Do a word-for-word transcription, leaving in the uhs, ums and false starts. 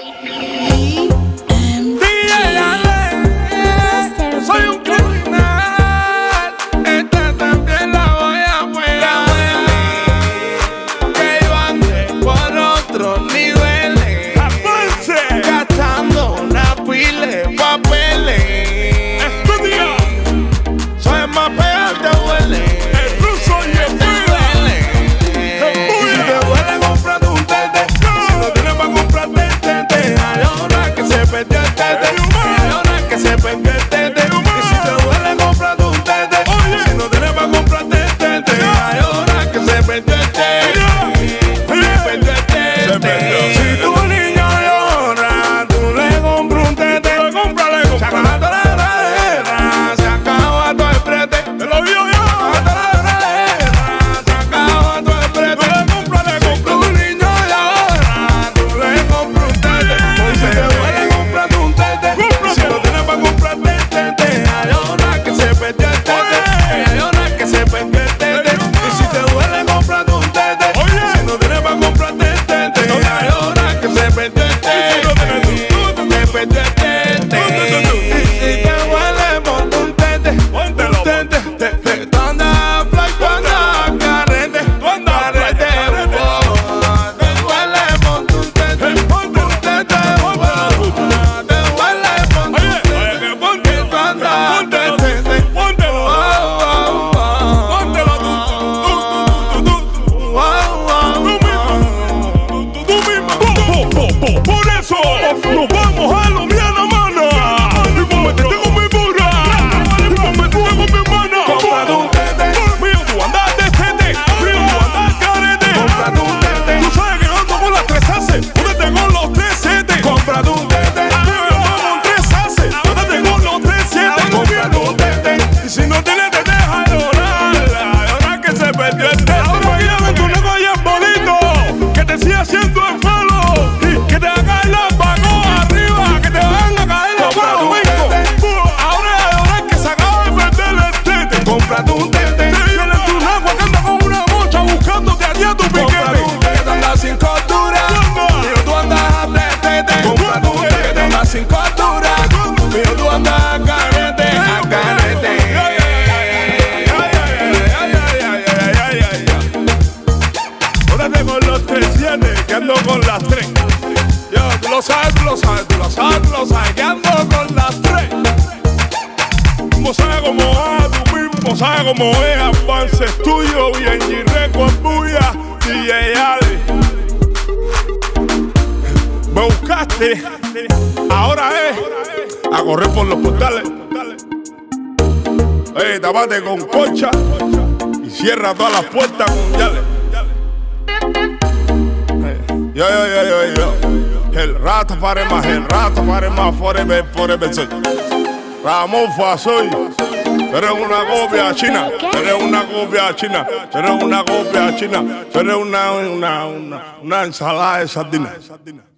Soy un criminal, esta también la voy a muelar. Que yo ande por otros niveles, gastando una pila de papeles. Estudia. Soy más peor te huele. El ruso y el duele. Y si te duele, cómprate un tete. Si no tienes para comprarte el tete, hay hora que se perdió el tete. Hay hora que se perdió el tete. Y si te duele, cómprate un tete. Si no tienes para comprarte el tete, hay hora que se perdió el tete. Se perdió el tete. Si tu niño llora, tú le compras un tete. Se acaba toda la guerra, se acaba todo el prete. Te lo digo yo. Nos vamos a lo mía la mana. Y me metiste con mi burra. Y me metiste con mi hermana. Cómprate un tete. Mío, tú andas de tete. Mío, tú andas carete. Cómprate un tete. Tú sabes que yo ando con las tres haces. Únete con los tres siete. Cómprate un tete. Mío, yo ando con tres haces. Únete con los tres siete. Cómprate un tete. Y si no tienes te deja llorar. Ahora que se perdió el tete. Ahora que ya ven tu nego ya es bonito. Que te siga haciendo el pelo. Y que te haga el apagón. Cómprate un tete. Tienes tu agua que anda con una mocha buscándote allí a tu piquete. Cómprate un tete, andas sin costura. Mío, tú andas a tete. Cómprate un tete, andas sin costura. Mío, tú andas a carete, a carete. Júrate con los tres siete, que ando con las tres. Yo, tú lo sabes, tú lo sabes, tú lo sabes, tú lo sabes, que ando con las tres. Tú sabes cómo va, tú mismo sabes cómo es. Avance tuyo, bien G-Record, bulla, D J Ali. Me buscaste, ahora es a correr por los portales. Ey, tapate con concha y cierra todas las puertas con yale. Yo, yo, yo, yo, yo. El rato para más, el rato para más, forever, forever, soy Ramón Fasoy. Eres una copia china, eres una copia china, eres una copia china, eres una, una, una, una ensalada de sardinas.